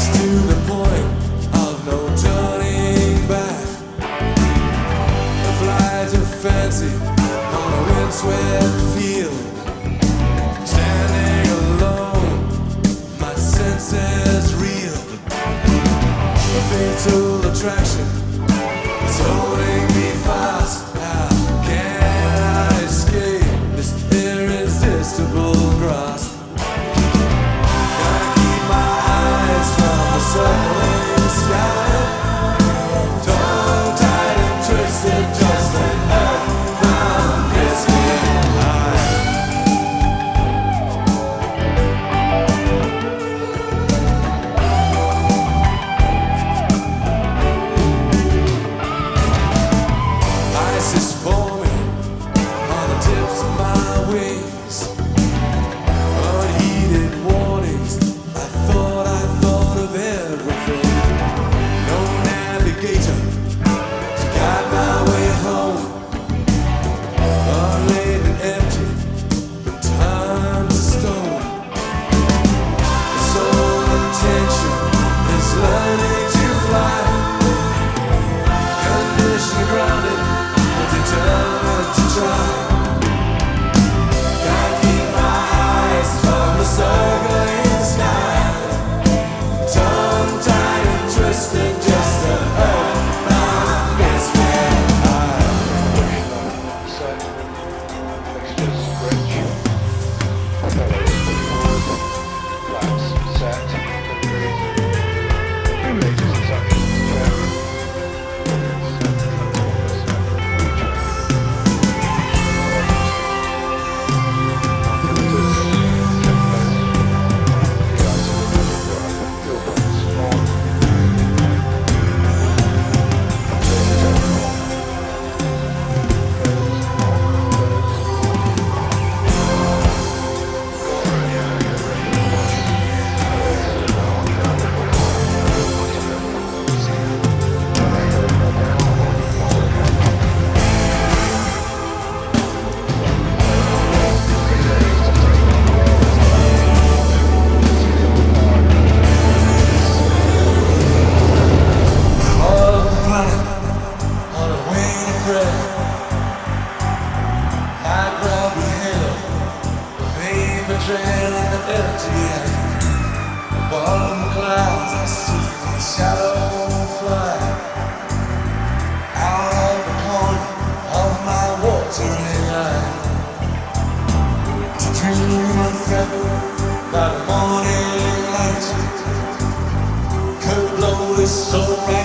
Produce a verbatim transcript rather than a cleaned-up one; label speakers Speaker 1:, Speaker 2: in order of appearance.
Speaker 1: to the point of no turning back. A flight of fancy on a windswept field. Standing alone, my senses reel. A fatal attraction is holding me fast. How can I escape this irresistible grasp? Circling sky, tongue-tied and twisted, just an earthbound misfit eye. Ice is forming on the tips of my wings. Unheeded warnings, I thought I thought of everything. No navigator to guide my way home. Unladen and empty, but turned to stone. The sole intention is learning to fly. Conditioned, grounded, but determined to try. Can't keep my eyes from the circling sky. Tongue-tied and twisted, just an earthbound misfit eye.
Speaker 2: Set, extra stretch, flaps set, delivery, latest instructions check,
Speaker 1: trailing the empty air. Bottom clouds, I see the shadow fly out of the corner of my watering eye. To dream of heaven by the morning light could blow this soul right.